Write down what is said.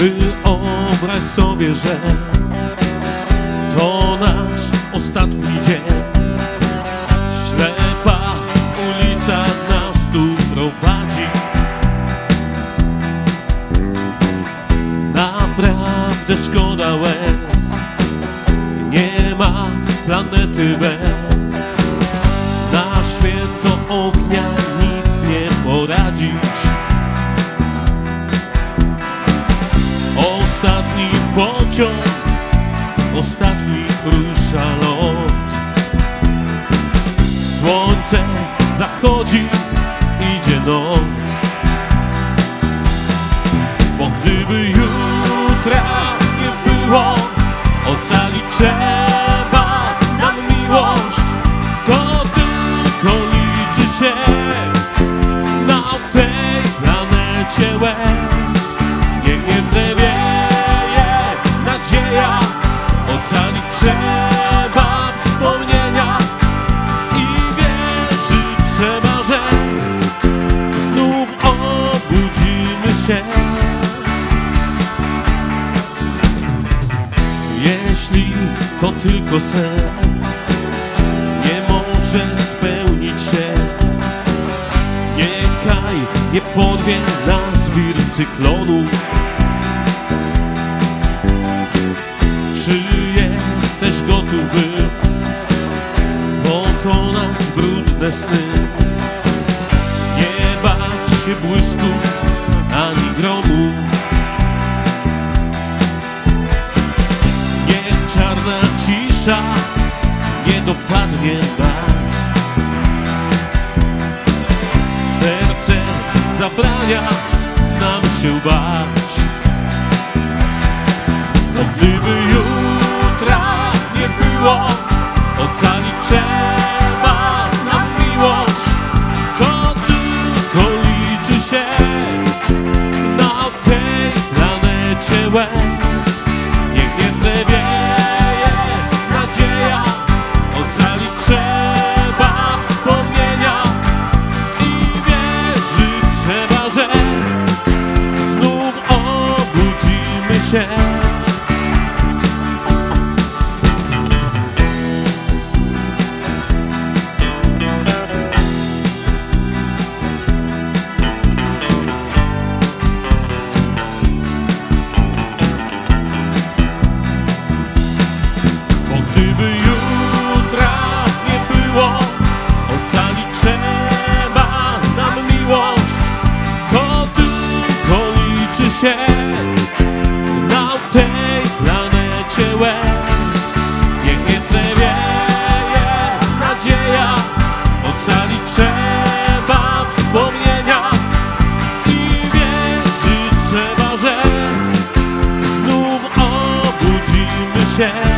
Wyobraź sobie, że to nasz ostatni dzień. Ślepa ulica nas tu prowadzi. Naprawdę szkoda łez, nie ma planety B. Na święto ognia nic nie poradzisz. Ostatni pociąg, ostatni rusza lot. Słońce zachodzi, idzie noc. Bo gdyby jutra nie było, ocalić trzeba nam miłość. To tylko liczy się na tej planecie łez. Niech nie wzewieje nadzieja, ocalić trzeba wspomnienia. I wierzyć trzeba, że znów obudzimy się. Jeśli to tylko sen, nie może spełnić się, niechaj nie podwie nas wir cyklonu. Czy jesteś gotów, by pokonać brudne sny? Nie bać się błysku ani gromu. Niech czarna cisza nie dopadnie nas. Serce zabrania nam się bać. Bo gdyby jutra nie było, ocalić trzeba nam miłość. To tylko liczy się na tej planecie łez. Niech nie wzewieje nadzieja, ocalić trzeba wspomnienia. I wierzyć trzeba, że znów obudzimy się. Gdyby jutra nie było, ocalić trzeba nam miłość. To tylko liczy się na tej planecie łez. Niech nie wzewieje nadzieja, ocalić trzeba wspomnienia. I wierzyć trzeba, że znów obudzimy się.